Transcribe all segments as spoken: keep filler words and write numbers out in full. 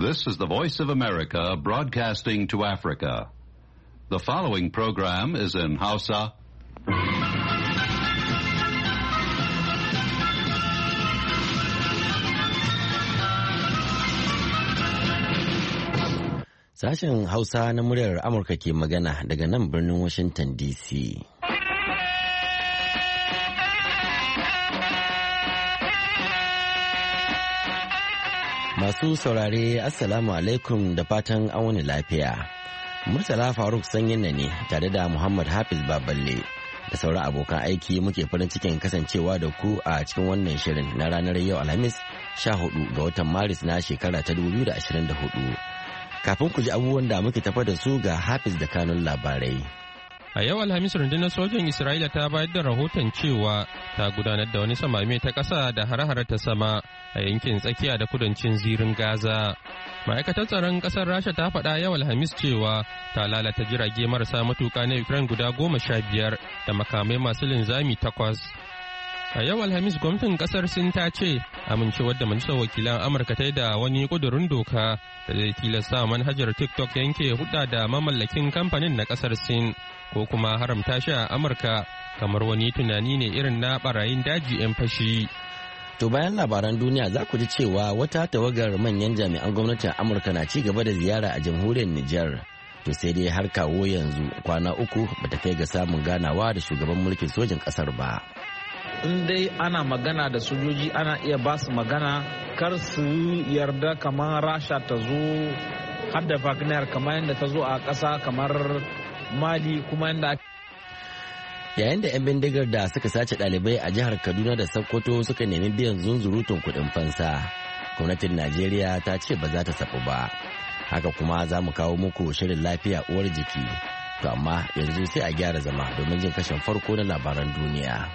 This is the Voice of America broadcasting to Africa. The following program is in Hausa. Sashen Hausa na muryar Amurka ke magana daga nan birnin Washington D C. Masu saurare Assalamu alaikum da fatan an wani lafiya. Murtala Faruk Sanyin ne tare da Muhammad Hafiz Baballe da sauran abokan aiki muke farin cikin kasancewa da ku a cikin wannan shirin na ranar yau Alhamis sha hudu ga watan Maris na shekara ta dubu biyu da ashirin da hudu. Kafin ku ji abubuwan da muke tafa da su ga Hafiz da kanun labarai. A yau Alhamis rundunar sojan Isra'ila ta bayar da rahoton cewa ta gudanar da wani samame ta ƙasa da hare-hare ta sama a yankin tsakiya da kudancin zirin Gaza. Ma'aikatar tsaron ƙasar Rasha ta faɗa yau Alhamis cewa ta lalata jirage marasa matuƙa na Ukraine guda goma sha biyar da makamai masu linzami takwas. A yau Alhamis gwamnatin ƙasar Sin ta ce amincewar da majalisar wakilan Amurka ta yi da wani ƙudurin doka da zai tilasta manhajar TikTok yanke hudda da mamallakin kamfanin na ƙasar Sin ko kuma haramta shi a Amurka kamar wani tunani ne irin na barayin daji 'yan fashi. To bayan labaran duniya za ku ji cewa wata tawagar manyan jami'an gwamnatin Amurka na ci gaba da ziyara a jamhuriyar Nijar. To sai dai har kawo yanzu kwana uku bata kai ga samun ganawa da shugaban mulkin sojin ƙasar ba. In dai ana magana da sojoji ana iya ba su magana kar su yarda kamar Rasha ta zo har da Wagner kamar yadda ta zo a ƙasa kamar Mali kuma yadda yayin da 'yan bindigar da suka sace ɗalibai a jihar Kaduna da Sokoto suka nemi biyan zunzurutun kuɗin fansa, gwamnatin Najeriya ta ce ba za ta saɓu ba. Haka kuma za mu kawo muku shirin lafiya uwar jiki, to amma yanzu sai a gyara zama domin jin kashin farko na labaran duniya.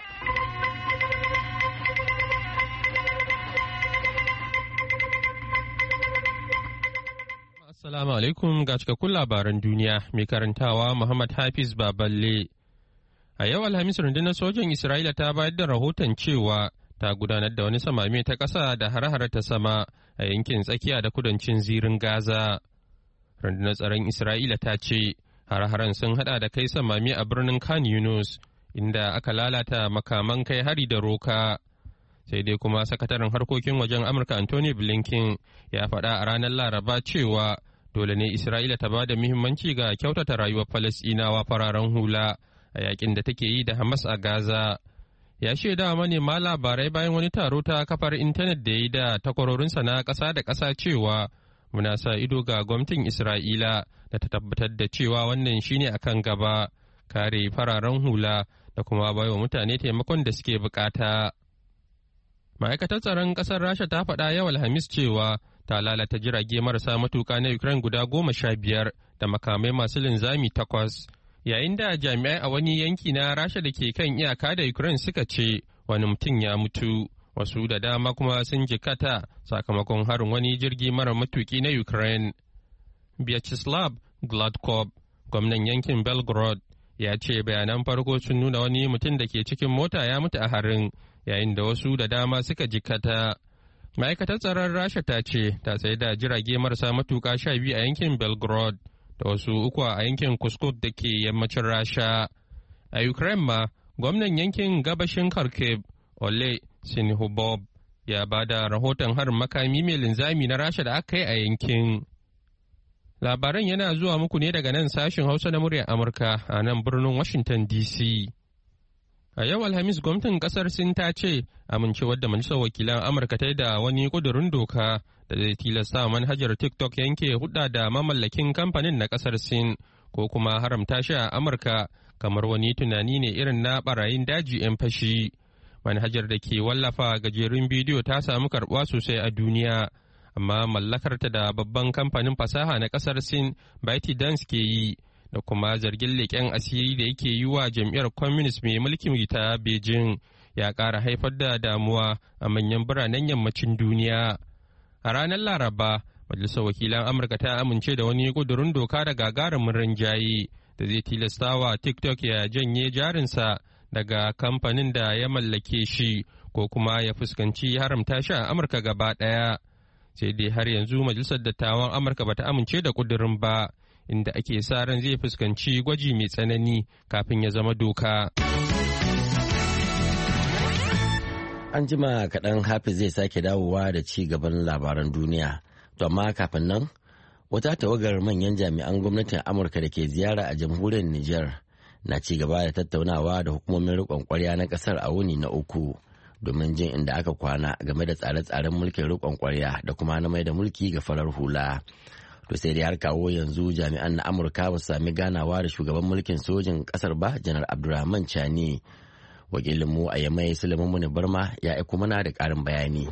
Assalamu alaikum ga cikakkun labaran duniya mai karantawa Muhammad Hafiz Baballe. A yau Alhamis rundunar sojan Isra'ila ta bayar da rahoton cewa ta gudanar da wani samame ta ƙasa da hare-hare ta sama a yankin tsakiya da kudancin zirin Gaza. Rundunar tsaron Isra'ila ta ce hare-haren sun hada da kai samame a birnin Khan Yunus inda aka lalata makaman kai hari da roka. Sai dai kuma sakataren harkokin wajen Amurka Anthony Blinken ya faɗa a ranar Laraba cewa dole ne Isra'ila ta ba da muhimmanci ga kyautata rayuwar Falasɗinawa fararen hula a yakin da take yi da Hamas a Gaza. Ya shaida manema labarai bayan wani taro ta kafar intanet da ya yi da takwarorinsa na ƙasa da ƙasa cewa muna sa ido ga gwamnatin Isra'ila da ta tabbatar da cewa wannan shine akan gaba, kare fararen hula da kuma baiwa mutane taimakon da suke bukata. Ma'aikatar tsaron ƙasar Rasha ta faɗa yau Alhamis cewa ta lalata jirage marasa matuƙa na Ukraine guda goma sha biyar da makamai masu linzami takwas, yayin da jami'ai a wani yanki na Rasha da ke kan iyaka da Ukraine suka ce wani mutum ya mutu, wasu da dama kuma sun jikata sakamakon harin wani jirgi mara matuƙi na Ukraine. Vyacheslav Gladkov, gwamnan yankin Belgorod, ya ce bayanan farko sun nuna wani mutum da ke cikin mota ya mutu a harin, yayin da wasu da dama suka jikata. Ma'aikatar tsaron Rasha ta ce ta tsaye da jirage marasa matuƙa sha biyu a yankin Belgorod da wasu uku a yankin Kuskuk da ke yammacin Rasha. A Ukraine ma, gwamnan yankin gabashin Kharkiv, Ole Sinihubov, ya ba da rahoton harin makami mai linzami na Rasha da aka yi a yankin. Labaran yana zuwa muku ne daga nan sashen Hausa na muryar Amurka a nan birnin Washington D C. A yau Alhamis gwamnatin kasar Sin ta ce amincewar da majalisar wakilan Amurka ta yi da wani ƙudurin doka da zai tilasta manhajar TikTok yanke hudda da mamallakin kamfanin na kasar Sin ko kuma haramta shi a Amurka kamar wani tunani ne irin na barayin daji 'yan fashi. Manhajar da ke wallafa gajerun bidiyo ta samu karɓuwa sosai a duniya, amma mallakarta da babban kamfanin fasaha na kasar Sin ByteDance ke yi da kuma zargin leƙen asiri da yake yi wa jam'iyyar communist mai mulkin ta Beijing ya ƙara haifar da damuwa a manyan biranen yammacin duniya. A ranar Laraba, Majalisar Wakilan Amurka ta amince da wani ƙudurin doka da gagarumin rinjaye da zai tilasta wa TikTok ya janye jarinsa daga kamfanin da ya mallake shi ko kuma ya fuskanci haramta shi a Amurka gaba ɗaya. sai dai har yanzu majalisar dattawan Amurka bata amince da kudirin ba, inda ake sa ran zai fuskanci gwaji mai tsanani kafin ya zama doka. An jima kaɗan Hafiz zai sake dawowa da ci gaban labaran duniya. To amma kafin nan, wata tawagar manyan jami'an gwamnatin Amurka da ke ziyara a jamhuriyar Nijar na ci gaba da tattaunawa da hukumomin riƙon ƙwarya na ƙasar a wuni na uku domin jin inda aka kwana game da tsare-tsaren mulkin riƙon ƙwarya da kuma na mai da mulki ga farar hula. To sai dai har kawo yanzu jami'an na Amurka ba su sami ganawa da shugaban mulkin sojin ƙasar ba, Janar Abdurrahman Chani. Wakilinmu a Yamai Sulaiman Muni Barma ya aiko mana da ƙarin bayani.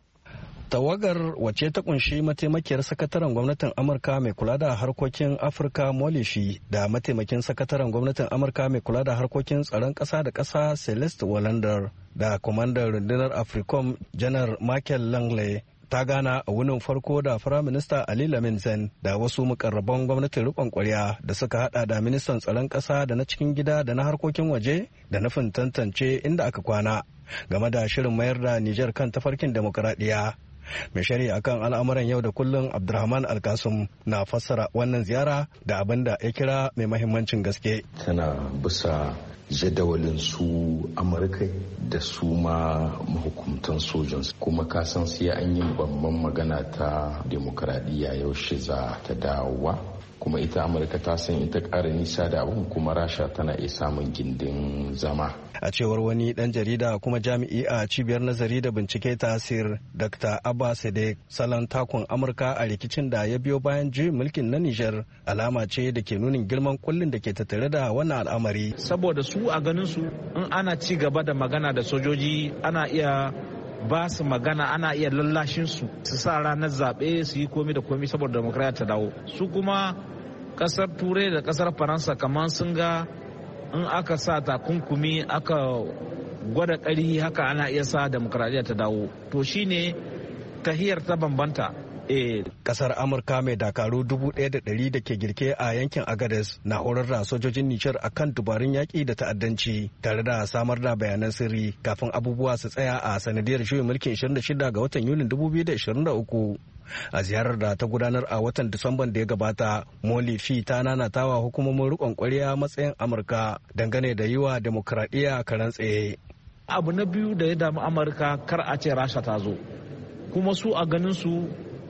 Tawagar wace ta kunshi mataimakiyar sakataren gwamnatin Amurka mai kula da harkokin Afirka Molishi da mataimakin sakataren gwamnatin Amurka mai kula da harkokin tsaron ƙasa da ƙasa Celeste Wallander da kwamandan rundunar Africom Janar Michael Langley ta gana a wunin farko da Firaminista Ali Lamin Zen da wasu mukarraban gwamnatin riƙon ƙwarya da suka hada da ministan tsaron ƙasa da na cikin gida da na harkokin waje da nufin tantance inda aka kwana game da shirin mayar da Nijar kan tafarkin demokuraɗiyya. Mai shari'a kan al'amuran yau da kullum Abdurrahman Alkasum na fassara wannan ziyara da abin da ya kira mai mahimmancin gaske. Tana bisa jadawalin su Amurka da su ma mahukuntan sojan, kuma kasan sai an yi babban magana ta demokradiyya yaushe za ta dawowa, kuma ita Amurka ta san ita ƙara nisa da abin, kuma Rasha tana iya samun gindin zama. A cewar wani ɗan jarida kuma jami'i a cibiyar nazari da bincike tasir Dokta Abba Sadek, salon takun Amurka a rikicin da ya biyo bayan juyin mulkin na Nijar alama ce da ke nunin girman kullin da ke tattare da wannan al'amari. Saboda su a ganin su in ana ci gaba da magana da sojoji ana iya ba su magana, ana iya lallashin su su sa ranar zaɓe su yi komi da komi saboda demokradiyya ta dawo. Su kuma ƙasar Turai da ƙasar Faransa kamar sun ga in aka sa takunkumi aka gwada ƙari haka ana iya sa demokradiyya ta dawo. To shine tahiyar ta bambanta. Kasar Amurka mai dakaru dubu ɗaya da ɗari da ke girke a yankin Agadez na horar da sojojin Nijar a kan dubarun yaƙi da ta'addanci tare da samar da bayanan sirri kafin abubuwa su tsaya a sanadiyar juyin mulkin ishirin da shida ga watan Yulin dubu biyu da ishirin da uku. A ziyarar da ta gudanar a watan Disamban da ya gabata, Molifi ta nanatawa hukumomin riƙon ƙwarya matsayin Amurka dangane da yi wa demokradiyya karan tsaye. Abu na biyu da ya damu Amurka kar a ce Rasha ta zo, kuma su a ganin su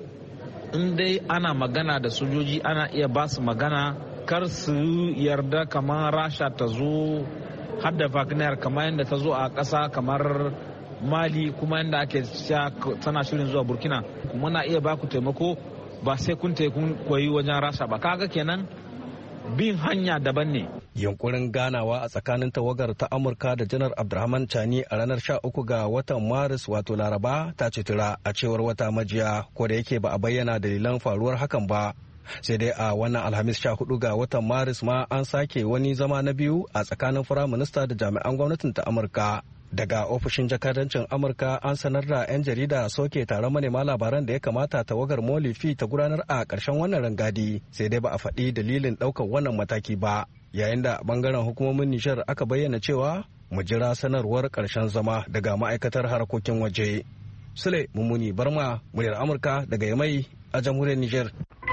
in dai ana magana da sojoji ana iya ba su magana, kar su yarda kamar Rasha ta zo har da Wagner kamar yadda ta zo a ƙasa kamar Mali, kuma yadda ake tana shirin zuwa Burkina. Kuma na iya ba ku taimako ba sai kun kun koyi wajen Rasha ba. Kaga kenan bin hanya daban ne. Yunkurin ganawa a tsakanin tawagar ta Amurka da Janar Abdurrahman Chani a ranar sha uku ga watan Maris wato Laraba ta citura a cewar wata majiya, ko da yake ba a bayyana dalilan faruwar hakan ba. Sai dai a wannan Alhamis sha hudu ga watan Maris ma an sake wani zama na biyu a tsakanin Firaminista da jami'an gwamnatin ta Amurka. Daga ofishin jakadancin Amurka an sanar da 'yan jarida soke taron manema labaran da ya kamata tawagar Molifi ta gudanar a ƙarshen wannan rangadi, sai dai ba a faɗi dalilin ɗaukar wannan mataki ba. Yayin da bangaren hukumomin Nijar aka bayyana cewa mu jira sanarwar ƙarshen zama daga ma'aikatar harkokin waje. Sule Mummuni Barma, muryar Amurka daga Yamai a jamhuriyar Nijar.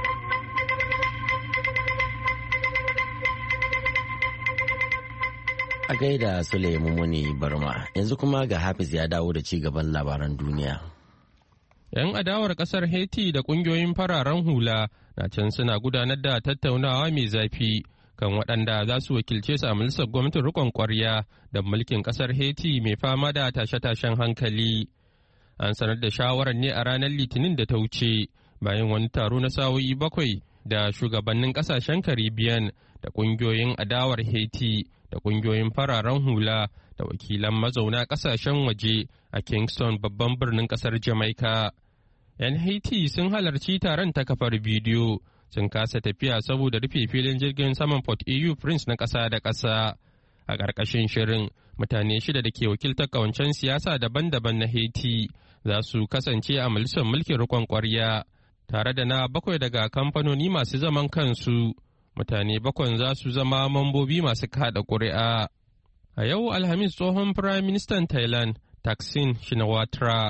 A gaida Sule Mummuni Barma, yanzu kuma ga Hafiz ya dawo da ci gaban labaran duniya. 'Yan adawar kasar Haiti da kungiyoyin fararen hula na can suna gudanar da tattaunawa mai zafi kan waɗanda za su wakilce su a majalisar gwamnatin rikon kwarya da mulkin kasar Haiti mai fama da tashe-tashen hankali. An sanar da shawarar ne a ranar Litinin da ta wuce bayan wani taro na sa'o'i bakwai da shugabannin kasashen Caribbean da kungiyoyin adawar Haiti da kungiyoyin fararen hula da wakilan mazauna kasashen waje a Kingston babban birnin kasar Jamaica. 'Yan Haiti sun halarci taron ta kafar bidiyo sun kasa tafiya saboda rufe filin jirgin saman Port-au Prince na ƙasa da ƙasa. A ƙarƙashin shirin, mutane shida da ke wakiltar ƙawancen siyasa daban-daban na Haiti za su kasance a majalisar mulkin riƙon ƙwarya, tare da na bakwai daga kamfanoni masu zaman kansu. Mutane bakwai za su zama mambobi masu kada ƙuri'a. A yau Alhamis tsohon Firayim Ministan Thailand, Thaksin Shinawatra,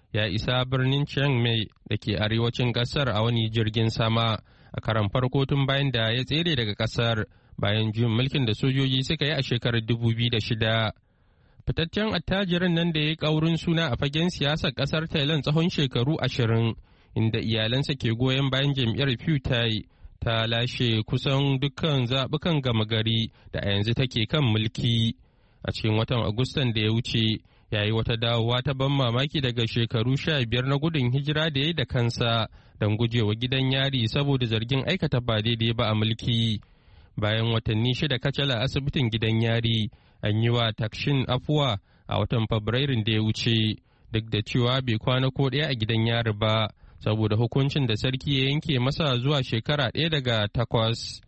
ya isa birnin Chiang Mai da ke arewacin kasar a wani jirgin sama a karan farko tun bayan da ya tsere daga kasar bayan juyin mulkin da sojoji suka yi a shekarar dubu biyu da shida. Fitaccen attajirin nan da ya yi ƙaurin suna a fagen siyasar kasar Thailand tsawon shekaru ashirin, inda iyalansa ke goyon bayan jam'iyyar Pheu Thai ta lashe kusan dukkan zaɓukan gama gari da a yanzu take kan mulki. A cikin watan Agustan da ya wuce, ya yi wata dawowa ta ban mamaki daga shekaru sha biyar na gudun hijira da ya yi da kansa don gujewa gidan yari saboda zargin aikata ba daidai ba a mulki. Bayan watanni shida kacal a asibitin gidan yari, an yi wa Takshin afuwa a watan Fabrairun da ya wuce, duk da cewa bai kwana ko ɗaya a gidan yari ba, saboda hukuncin da sarki ya yanke masa zuwa shekara ɗaya daga takwas.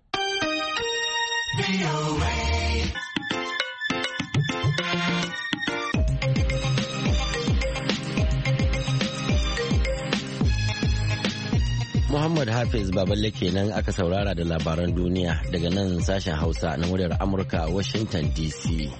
Muhammad Hafiz Baballe kenan aka saurara da labaran duniya daga nan sashen Hausa na muryar Amurka a Washington D C.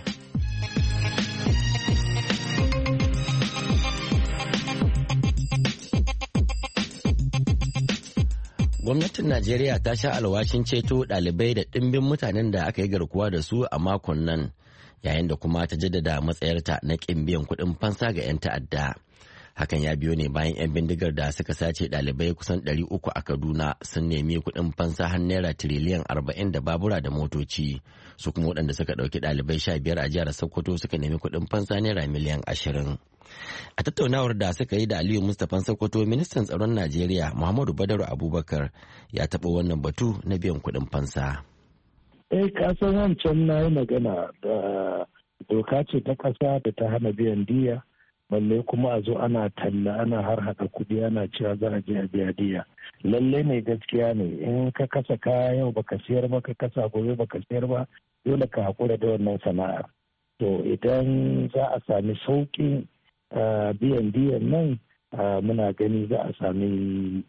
Gwamnatin Najeriya ta sha alwashin ceto ɗalibai da ɗimbin mutanen da aka yi garkuwa da su a makon nan, yayin da kuma ta jaddada matsayarta na ƙin biyan kuɗin fansa ga 'yan ta'adda. Hakan ya biyo ne bayan 'yan bindigar da suka sace ɗalibai kusan ɗari uku a Kaduna sun nemi kuɗin fansa har naira tiriliyan arba'in da babura da motoci. Su kuma waɗanda suka ɗauki ɗalibai sha biyar a jihar Sokoto suka nemi kuɗin fansa naira miliyan ashirin. A tattaunawar da suka yi da Aliyu Mustapha Sokoto, ministan tsaron Najeriya Muhammadu Badaru Abubakar ya taɓa wannan batu na biyan kuɗin fansa. Eh, kasan wancan na yi magana da doka ce ta ƙasa da ta hana biyan diya. Balle kuma a zo ana talla ana har haɗa kuɗi ana cewa za a je a biya diya. Lalle ne gaskiya ne, in ka kasa kaya yau baka siyar ba, ka kasa gobe baka siyar ba, dole ka haƙura da wannan sana'ar. To idan za a sami sauƙin biyan diyan nan, muna gani za a sami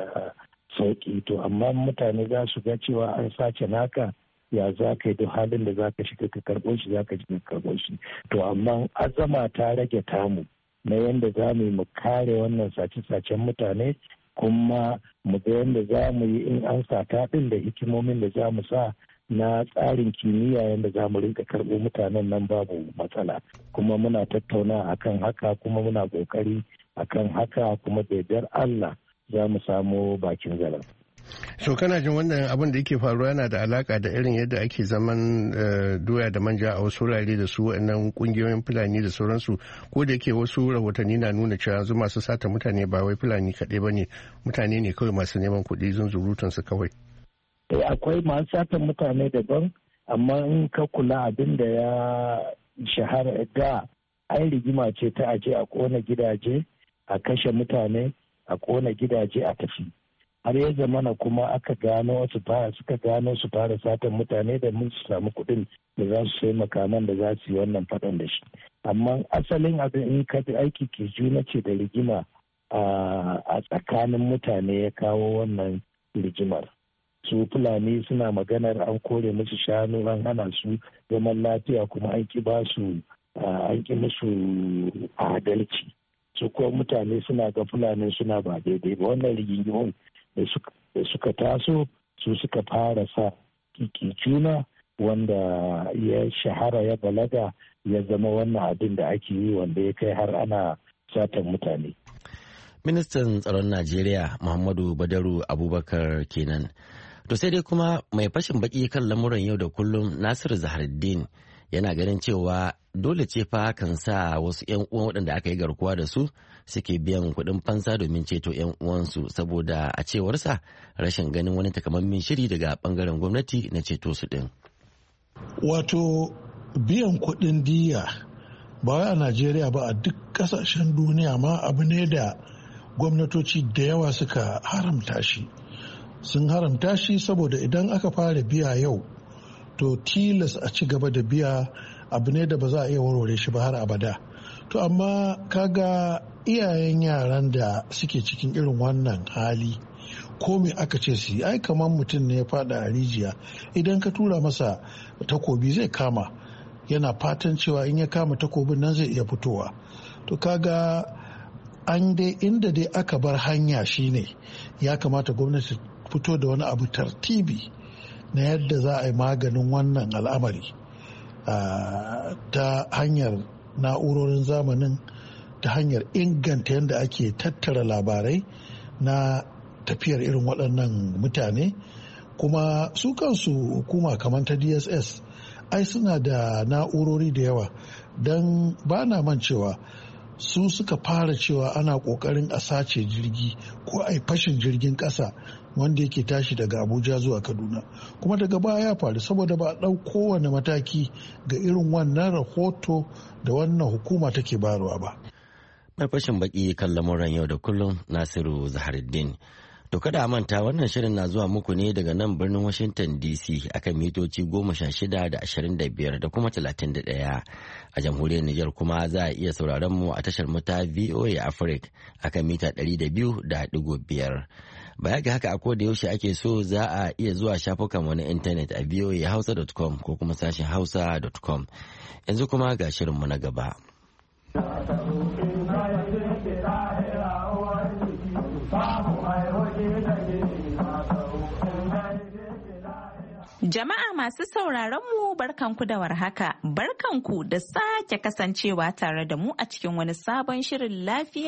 sauƙi. To amma mutane za su ga cewa an sace naka, ya za ka yi duk halin da za ka shiga ka karɓo shi za ka ji ka karɓo shi. To amma azama ta rage tamu na yadda za mu yi mu kare wannan sace-sacen mutane, kuma mu ga yadda za mu yi in an sata ɗin da hikimomin da za mu sa na tsarin kimiyya yadda za mu rinka karɓo mutanen nan babu matsala. Kuma muna tattauna akan haka, kuma muna ƙoƙari akan haka, kuma da yardar Allah za mu samu bakin zaren. So kana jin wannan abin da yake faruwa yana da alaka da irin yadda ake zaman doya da manja a wasu wurare da su waɗannan kungiyoyin Fulani da sauransu, ko da yake wasu rahotanni na nuna cewa yanzu masu sata mutane ba wai Fulani kaɗai ba ne, mutane ne kawai masu neman kuɗi zunzurutun su kawai. Akwai masu satan mutane daban, amma in ka kula abin da ya shahara da ai rigima ce ta aje a kona gidaje, a kashe mutane, a kona gidaje a tafi. Har ya zamana kuma aka gano su fara suka gano su fara satan mutane da mun su samu kuɗin da za su sai makaman da za su yi wannan faɗan da shi. Amma asalin abin in ka aiki ke juna ce da rigima a tsakanin mutane ya kawo wannan rigimar. Su Fulani suna maganar an kore musu shanu, an hana su zaman lafiya, kuma an ki ba su an ki musu adalci. Su kuma mutane suna ga Fulani suna ba daidai ba. Wannan rigingimun da suka taso su suka fara sa kiki juna, wanda ya shahara ya balaga ya zama wannan abin da ake yi, wanda ya kai har ana satan mutane. Ministan tsaron Najeriya Muhammadu Badaru Abubakar kenan. To sai dai kuma mai fashin baki kan lamuran yau da kullum Nasiru Zaharuddin yana ganin cewa dole ce fa kan sa wasu 'yan uwan waɗanda aka yi garkuwa da su suke biyan kuɗin fansa domin ceto 'yan uwansu, saboda a cewarsa rashin ganin wani takamaiman shiri daga ɓangaren gwamnati na ceto su ɗin. Wato biyan kuɗin diya ba wai a Najeriya ba, a duk ƙasashen duniya ma abu ne da gwamnatoci da yawa suka haramta shi. Sun haramta shi saboda idan aka fara biya yau, to tilas a ci gaba da biya, abu ne da ba za a iya warware shi ba har abada. To amma kaga iyayen yaran da suke cikin irin wannan hali, ko me aka ce su yi, ai kamar mutum ne ya fada a rijiya, idan ka tura masa takobi zai kama, yana fatan cewa in ya kama takobin nan zai iya fitowa. To kaga an dai inda dai aka bar hanya shine ya kamata gwamnati fito da wani abu tartibi na yadda za a yi maganin wannan al'amari ta hanyar na'urorin zamanin, ta hanyar inganta yadda ake tattara labarai na tafiyar irin waɗannan mutane. Kuma su kansu hukuma kamar ta D S S ai suna da na'urori da yawa, don ba na man cewa su suka fara cewa ana ƙoƙarin a sace jirgi ko a yi fashin jirgin ƙasa wanda yake tashi daga Abuja zuwa Kaduna, kuma daga baya ya faru saboda ba a ɗau kowane mataki ga irin wannan rahoto da wannan hukuma take bayarwa ba. Mai fashin baki kan lamuran yau da kullum Nasiru Zaharuddin. To kada a manta wannan shirin na zuwa muku ne daga nan birnin Washington D C akan mitoci goma sha shida da ashirin da biyar da kuma talatin da ɗaya. A jamhuriyar Nijar kuma za a iya sauraron mu a tashar mu ta V O A Africa akan mita ɗari da biyu da ɗigo biyar. Baya ga haka a koda yaushe ake so za a iya zuwa shafukan mu na intanet a voa hausa dot com ko kuma sashen hausa dot com. Yanzu kuma ga shirin mu na gaba. Jama'a masu sauraron mu barkanku da warhaka, barkanku da sake kasancewa tare da mu a cikin wani sabon shirin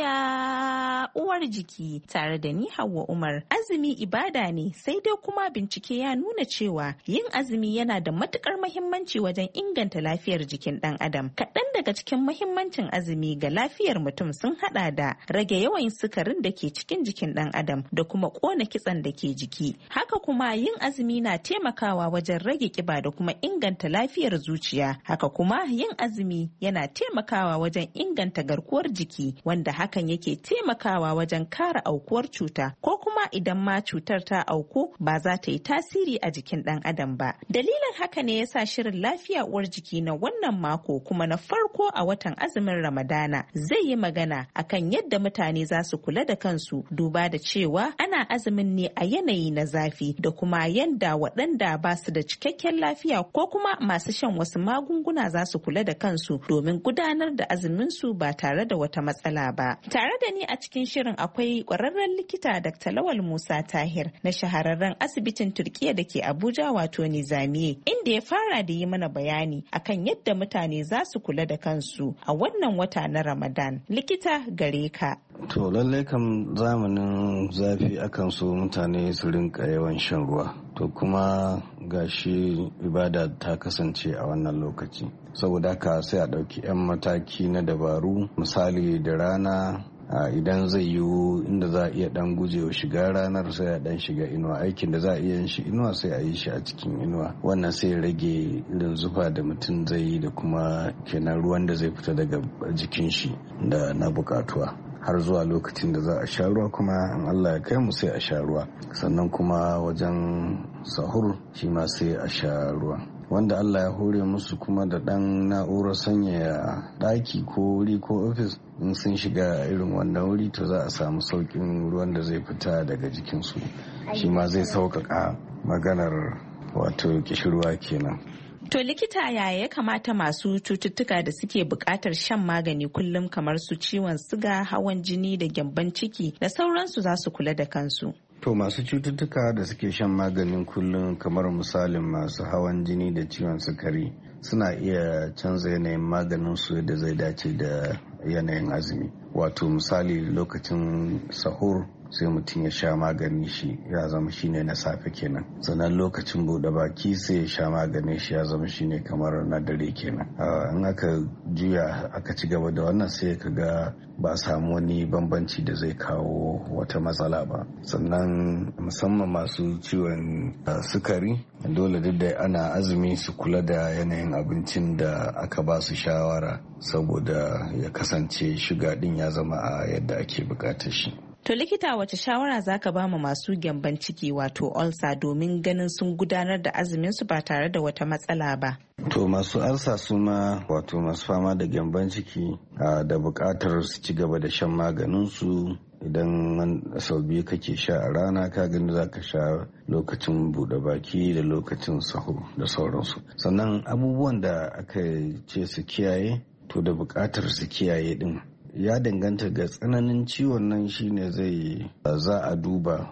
lafiya uwar jiki tare da ni Hauwa Umar. Azumi ibada ne, sai dai kuma bincike ya nuna cewa yin azumi yana da matukar muhimmanci wajen inganta lafiyar jikin ɗan adam. Kaɗan daga cikin muhimmancin azumi ga lafiyar mutum sun haɗa da rage yawan sukarin da ke cikin jikin ɗan adam da kuma ƙona kitsen da ke jiki. Haka kuma yin azumi na taimakawa wajen rage kiba da kuma inganta lafiyar zuciya. Haka kuma yin azumi yana taimakawa wajen inganta garkuwar jiki, wanda hakan yake taimakawa wajen kare aukuwar cuta, ko kuma idan ma cutar ta auku ba za ta yi tasiri a jikin ɗan adam ba. Dalilin haka ne yasa shirin lafiya uwar jiki na wannan mako, kuma na farko a watan azumin Ramadana, zai yi magana akan yadda mutane za su kula da kansu, duba da cewa ana azumin ne a yanayi na zafi, da kuma yanda waɗanda ba su da cikakken lafiya ko kuma masu shan wasu magunguna za su kula da kansu domin gudanar da azumin su ba tare da wata matsala ba. Tare da ni a cikin shirin akwai ƙwararren likita Dakta Lawal Musa Tahir na shahararren asibitin Turkiya da ke Abuja, wato Nizamiye, inda ya fara da yi mana bayani akan yadda mutane za su kula da kansu a wannan wata na Ramadan. Likita, gare ka. To lallai kam zamanin zafi akan so mutane su rinka yawan shan ruwa. To kuma gashi ibada ta kasance a wannan lokaci. Saboda haka sai a ɗauki 'yan mataki na dabaru, misali da rana idan zai yiwu inda za a iya dan gujewa shiga ranar sai a dan shiga inuwa, aikin da za a iya yin shi inuwa sai a yi shi a cikin inuwa. Wannan sai rage irin zufa da mutum zai yi da kuma kenan ruwan da zai fita daga jikin shi da na bukatuwa, har zuwa lokacin da za a sha ruwa. Kuma in Allah ya kai mu sai a sha ruwa. Sannan kuma wajen sahur shi ma sai a sha ruwa. Wanda Allah ya hore musu kuma da ɗan na'urar sanyaya ɗaki ko wuri ko ofis, in sun shiga irin wannan wuri to za a samu sauƙin ruwan da zai fita daga jikinsu. Shi ma zai sauƙaƙa maganar wato kishirwa kenan. To likita, yaya ya kamata masu cututtuka da suke buƙatar shan magani kullum kamar su ciwon siga, hawan jini da gyamban ciki da sauransu za su kula da kansu? To masu cututtuka da suke shan maganin kullum kamar misalin masu hawan jini da ciwon sukari suna iya canza yanayin maganin su da zai dace da yanayin azumi. Wato misali lokacin sahur sai mutum ya sha magani shi ya zama shine na safe kenan, sannan lokacin bude baki sai ya sha magani shi ya zama shine kamar na dare kenan. In aka juya aka ci gaba da wannan sai ka ga ba a samu wani bambanci da zai kawo wata matsala ba. Sannan musamman masu ciwon sukari dole duk da ana azumi su kula da yanayin abincin da aka ba su shawara, saboda ya kasance shuga din ya zama a yadda ake bukatar shi. To likita, wace shawara zaka ba mu masu gyamban ciki wato ulcer domin ganin sun gudanar da azumin su ba tare da wata matsala ba? To masu ulcer su ma wato masu fama da gyamban ciki da buƙatar su ci gaba da shan maganin su. Idan sau biyu kake sha a rana, ka gani za ka sha lokacin buɗe baki da lokacin sahur da sauransu. Sannan abubuwan da aka ce su kiyaye, to da buƙatar su kiyaye din ya danganta ga tsananin ciwon nan shine zai za a duba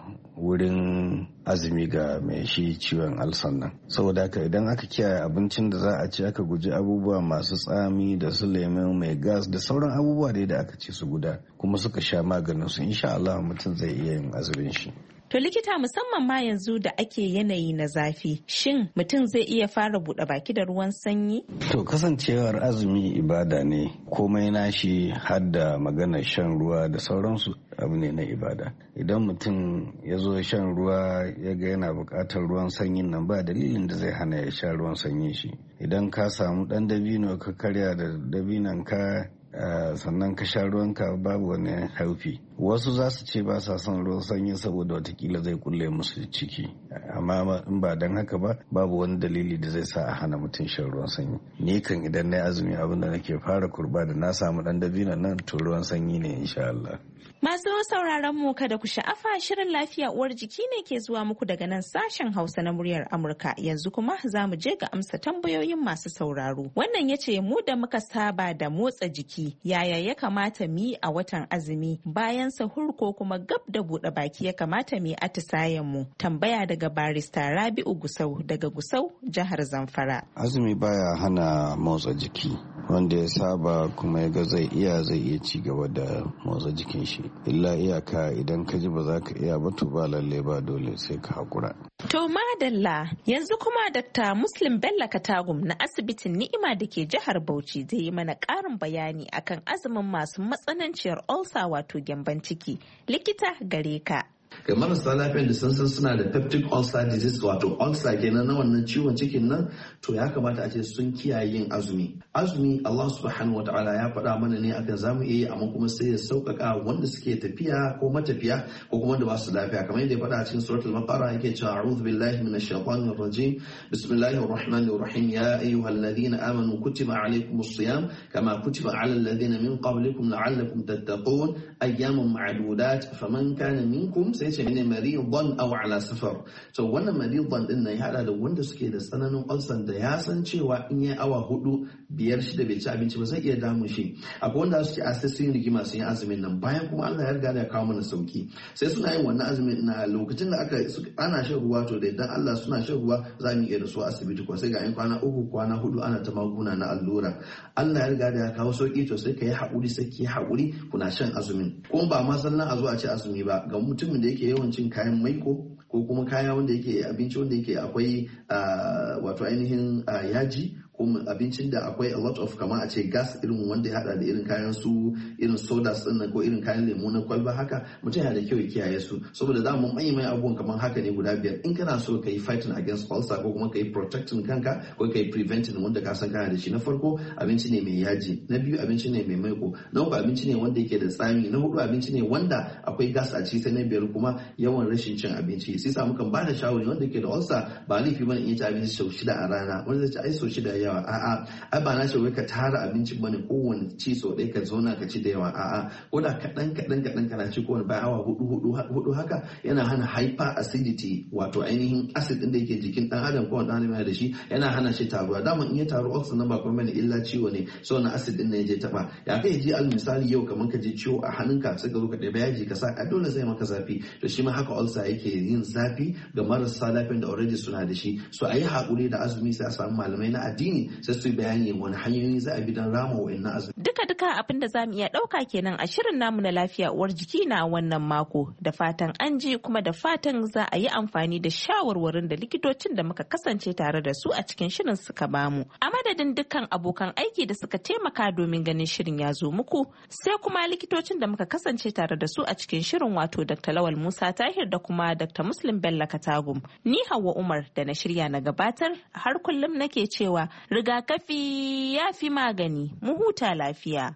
wurin azumi ga mai shi ciwon alsan nan. Saboda haka idan aka kiyaye abincin da za a ci, aka guji abubuwa masu tsami da su lemon mai gas da sauran abubuwa da aka ce su guda, kuma suka sha maganin su, insha Allah mutum zai iya yin azumin shi. To likita, musamman ma yanzu da ake yanayi na zafi, shin mutum zai iya fara buɗe baki da ruwan sanyi? To kasancewar azumi ibada ne, komai nashi har da maganar shan ruwa da sauransu abu ne na ibada. Idan mutum ya zo shan ruwa ya ga yana buƙatar ruwan sanyin nan, ba dalilin da zai hana ya sha ruwan sanyin shi. Idan ka samu ɗan dabino ka karya da dabinon ka Uh, sannan ka sha ruwanka, babu wani haufi. Wasu za su ce ba sa son ruwan sanyi saboda watakila zai kulle musu ciki, amma in ba don haka ba babu wani dalili da zai sa a hana mutum shan ruwan sanyi. Ni kan idan na azumi abin da nake fara kurba da na samu dan dabino nan, to ruwan sanyi ne insha Allah. Masu sauraron mu kada ku sha'afa, shirin lafiya uwar jiki ne ke zuwa muku daga nan sashen Hausa na muryar Amurka. Yanzu kuma za mu je ga amsa tambayoyin masu sauraro. Wannan ya ce mu da muka saba da motsa jiki, yaya ya kamata mu yi a watan azumi, bayan sahur ko kuma gab da buɗe baki ya kamata mu yi atisayen mu? Tambaya daga barista Rabi'u Gusau daga Gusau, jihar Zamfara. Azumi baya hana motsa jiki, wanda ya saba kuma ya ga zai iya zai iya ci gaba da motsa jikin shi. Illa iyaka idan ka ji ba za ka iya ba, to ba lalle ba dole sai ka hakura. To madalla, yanzu kuma Dakta Muslim Bello Katagum na asibitin Ni'ima da ke jihar Bauchi zai yi mana ƙarin bayani akan azumin masu matsananciyar ulcer wato gyamban ciki. Likita gare ka. ga marasa lafiyan da sun san suna da peptic ulcer disease wato ulcer kenan na wannan ciwon cikin nan, to ya kamata a ce sun kiyaye yin azumi. Azumi Allah subhanahu wataala ya faɗa mana ne akan zamu iya yi, amma kuma sai ya sauƙaƙa wanda suke tafiya ko matafiya ko kuma wanda ba su lafiya, kamar yadda ya faɗa a cikin suratul baqara yake cewa a'udhu billahi minash shaitanir rajim bismillahir rahmanir rahim ya ayyuhalladhina amanu kutiba alaykumus siyam kama kutiba alal ladhina min qablikum la'allakum tattaqun ayyaman ma'dudat faman kana minkum sai ce ne maridan aw ala safar. To wannan maridan din nan ya hada da wanda suke da tsananin ulcer da ya san cewa in yi awa hudu biyar shida bai ci abinci ba zai iya damun shi. Akwai wanda su ce a sai sun rigima sun yi azumin nan, bayan kuma Allah ya riga da ya kawo mana sauki, sai suna yin wannan azumin na lokacin da aka ana shan ruwa, to da idan Allah suna shan ruwa za mu iya da su asibiti ko sai ga in kwana uku kwana hudu ana ta maguna na allura. Allah ya riga da ya kawo sauki, to sai ka yi haƙuri sai ki yi haƙuri kuna shan azumin. Kuma ba ma sannan a zo a ci azumi ba ga mutumin da yake yawan cin kayan maiko ko kuma kaya wanda yake abinci wanda yake akwai wato ainihin yaji ko abincin da akwai a lot of kama a ce gas irin wanda ya hada da irin kayan su irin sodas din ko irin kayan lemu na kwalba haka, mutum yana da kyau ya kiyaye su, saboda za mu manyan abubuwan kamar haka ne guda biyar. In kana so ka yi fighting against ulcer ko kuma ka yi protecting kanka ko ka yi preventing wanda ka san kana da shi, na farko abinci ne mai yaji, na biyu abinci ne mai maiko, na uku abinci ne wanda yake da tsami, na hudu abinci ne wanda akwai gas a ciki, sai na biyar kuma yawan rashin cin abinci. Sai sa mukan ba da shawari wanda yake da ulcer ba laifi bane in ya ci abinci sau shida a rana, wanda zai ci ai sau shida yawa, a'a ai ba na ce wai ka tara abinci bane kowane ci sau ɗaya ka zauna ka ci da yawa, a'a ko da kaɗan kaɗan kaɗan kana ci kowane bayan awa hudu hudu hudu haka yana hana hyper acidity, wato ainihin acid ɗin da yake jikin ɗan adam ko wani ɗan adam da shi yana hana shi taruwa. Dama in ya taru oxygen nan ba kuma bane illa ciwo ne, so na acid ɗin ne ya je taɓa. Ya kai ji al misali yau kamar ka ji ciwo a hannunka sai ka zo ka ɗaya yaji ka sa, a dole zai maka zafi. To shi ma haka ulcer yake yin zafi ga marasa lafiyan da already suna da shi. So a yi haƙuri da azumi, sai a samu malamai na addini sai su bayani wani hanyoyi za a bi don rama wa'annan azumi. Duka duka abin da za mu iya ɗauka kenan a shirin namu na lafiya uwar jiki na wannan mako. Da fatan an ji, kuma da fatan za a yi amfani da shawarwarin da likitocin da muka kasance tare da su a cikin shirin suka bamu. A madadin dukkan abokan aiki da suka taimaka domin ganin shirin ya zo muku, sai kuma likitocin da muka kasance tare da su a cikin shirin, wato Dakta Lawal Musa Tahir da kuma Dakta Muslim Bello Katagum. Ni Hauwa Umar da na shirya na gabatar har kullum nake cewa rigakafi ya fi magani, mu huta lafiya.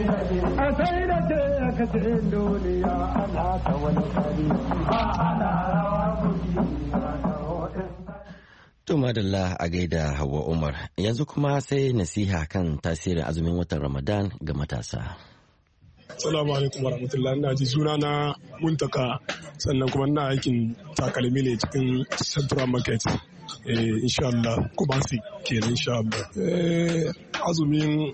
To madalla a gaida Hauwa Umar, yanzu kuma sai nasiha kan tasirin azumin watan Ramadan ga matasa. Assalamu alaikum warahmatullahi, ina ji suna na Muntaka, sannan kuma ina aikin takalmi ne cikin Central Market. Eh, insha Allah kuma si kenan insha Allah. Eh, azumin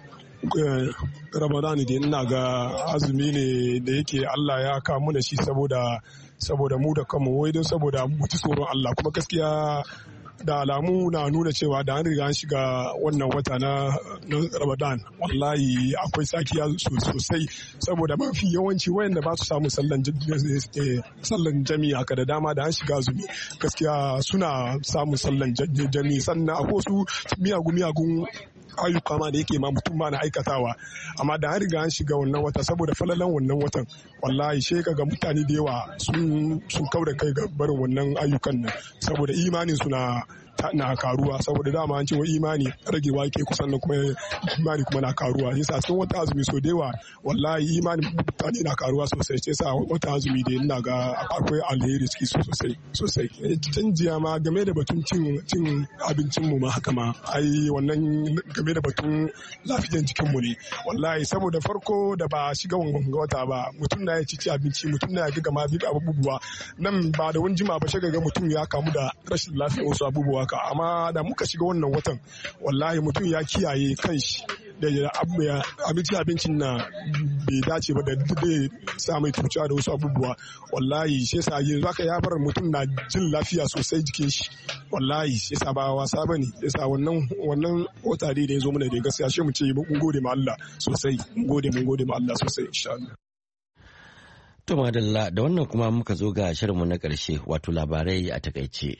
Ramadan da ina ga azumi ne da yake Allah ya kawo mu da shi saboda saboda mu da kanmu wai don saboda mu ci tsoron Allah kuma gaskiya da alamu na nuna cewa da an riga an shiga wannan wata na Ramadan wallahi akwai sakiya sosai saboda mafi yawanci wayanda ba su samu sallan sallan jami'a haka da dama da an shiga azumi gaskiya suna samun sallan jami'a sannan akwai su miyagun miyagun ayyuka ma da yake ma mutum ma na aikatawa amma da an riga an shiga wannan wata saboda falalan wannan watan wallahi sai kaga mutane da yawa sun sun kaura kai ga barin wannan ayyukan nan saboda imanin su na na karuwa saboda dama an ce wa imani ragewa yake kusan nan kuma imani kuma na karuwa yasa cikin wata azumi so da yawa wallahi imani mutane na karuwa sosai sai sa wata azumi da ina ga akwai alheri ciki sosai sosai canjiya ma game da batun cin cin abincin mu ma haka ma ai wannan game da batun lafiyar jikin mu ne wallahi saboda farko da ba shiga wannan wata ba mutum na ya ci abinci mutum na ya ga ma bi abubuwa nan ba da wani jima ba shiga ga mutum ya kamu da rashin lafiyar wasu abubuwa ka amma da muka shiga wannan watan wallahi mutum ya kiyaye kanshi da abinci abincin na bai dace ba da zai sa mai tuciya da wasu abubuwa wallahi shi yasa yanzu haka ya bar mutum na jin lafiya sosai jikin shi wallahi shi yasa ba wasa bane yasa wannan wannan wata da ya zo mana da gaskiya shi mu ce mun gode ma Allah sosai mun gode mun gode ma Allah sosai insha Allah. To madalla da wannan kuma muka zo ga shirinmu na ƙarshe wato labarai a takaice.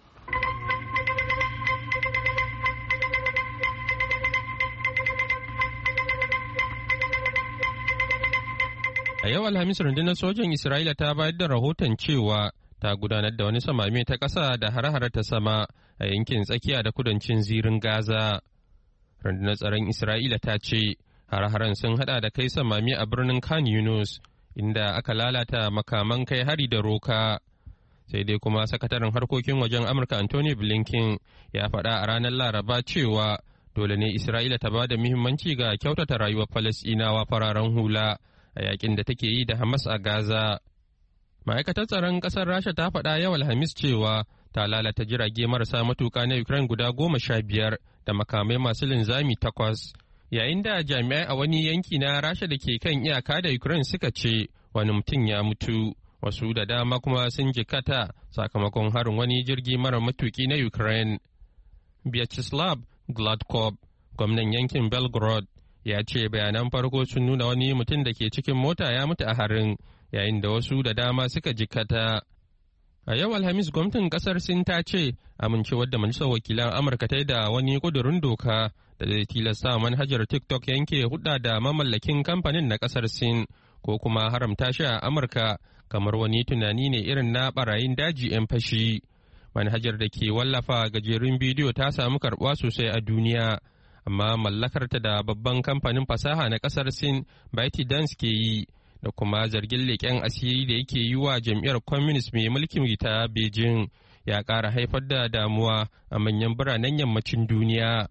A yau Alhamis rundunar sojan Isra'ila ta bayar da rahoton cewa ta gudanar da wani samame ta ƙasa da hare-hare ta sama a yankin tsakiya da kudancin zirin Gaza. Rundunar tsaron Isra'ila ta ce hare-haren sun hada da kai samame a birnin Khan Yunus inda aka lalata makaman kai hari da roka. Sai dai kuma sakataren harkokin wajen Amurka Anthony Blinken ya faɗa a ranar Laraba cewa dole ne Isra'ila ta ba da muhimmanci ga kyautata rayuwar Falasɗinawa fararen hula a yakin da take yi da Hamas a Gaza. Ma'aikatar tsaron ƙasar Rasha ta faɗa yau Alhamis cewa ta lalata jirage marasa matuƙa na Ukraine guda goma sha biyar da makamai masu linzami takwas. Yayin da jami'ai a wani yanki na Rasha da ke kan iyaka da Ukraine suka ce wani mutum ya mutu, wasu da dama kuma sun jikata sakamakon harin wani jirgi mara matuƙi na Ukraine. Vyacheslav Gladkov, gwamnan yankin Belgorod, ya ce bayanan farko sun nuna wani mutum da ke cikin mota ya mutu a harin yayin da wasu da dama suka jikkata. A yau Alhamis gwamnatin kasar Sin ta ce amincewar da majalisar wakilan Amurka ta yi da wani kudurin doka da zai tilasta manhajar TikTok yanke hudda da mamallakin kamfanin na kasar Sin ko kuma haramta shi a Amurka kamar wani tunani ne irin na barayin daji 'yan fashi. Manhajar da ke wallafa gajerun bidiyo ta samu karbuwa sosai a duniya. Amma mallakarta da babban kamfanin fasaha na kasar Sin ByteDance ke yi da kuma zargin leƙen asiri da yake yi wa jam'iyyar communist mai mulkin ta Beijing ya ƙara haifar da damuwa a manyan biranen yammacin duniya.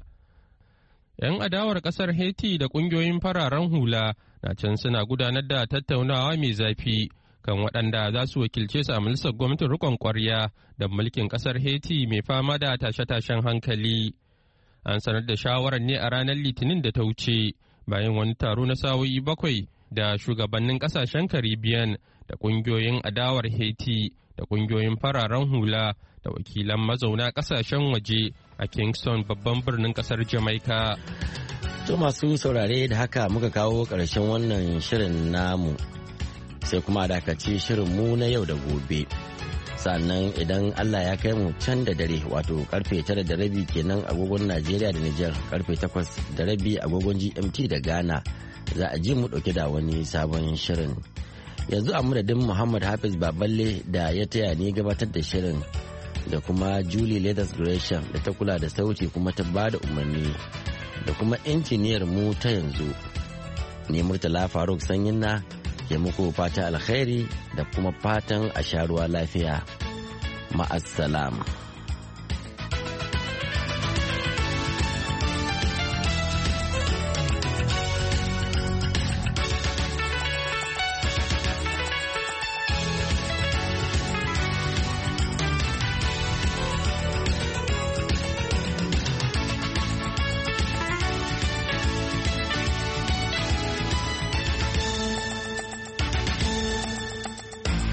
'Yan adawar kasar Haiti da ƙungiyoyin fararen hula na can suna gudanar da tattaunawa mai zafi kan waɗanda za su wakilce su a majalisar gwamnatin riƙon ƙwarya da mulkin kasar Haiti mai fama da tashe-tashen hankali. An sanar da shawarar ne a ranar Litinin da ta wuce bayan wani taro na sa'o'i bakwai da shugabannin kasashen Caribbean da kungiyoyin adawar Haiti da kungiyoyin fararen hula da wakilan mazauna kasashen waje a Kingston babban birnin kasar Jamaica. To masu saurare da haka muka kawo ƙarshen wannan shirin namu sai kuma dakaci shirin mu na yau da gobe. Sannan idan Allah ya kai mu can da dare wato karfe tara da rabi kenan agogon Najeriya da Nijar karfe takwas da rabi agogon G M T da Ghana za a ji mu dauke da wani sabon shirin. Yanzu a madadin Muhammad Hafiz Baballe da ya taya ni gabatar da shirin da kuma Julie Leathers Gresham da ta kula da sauti kuma ta ba da umarni da kuma injiniyar mu ta yanzu. Ni Murtala Faruk Sanyin na ke muku fata alkhairi da kuma fatan a sha ruwa lafiya. Ma'assalam.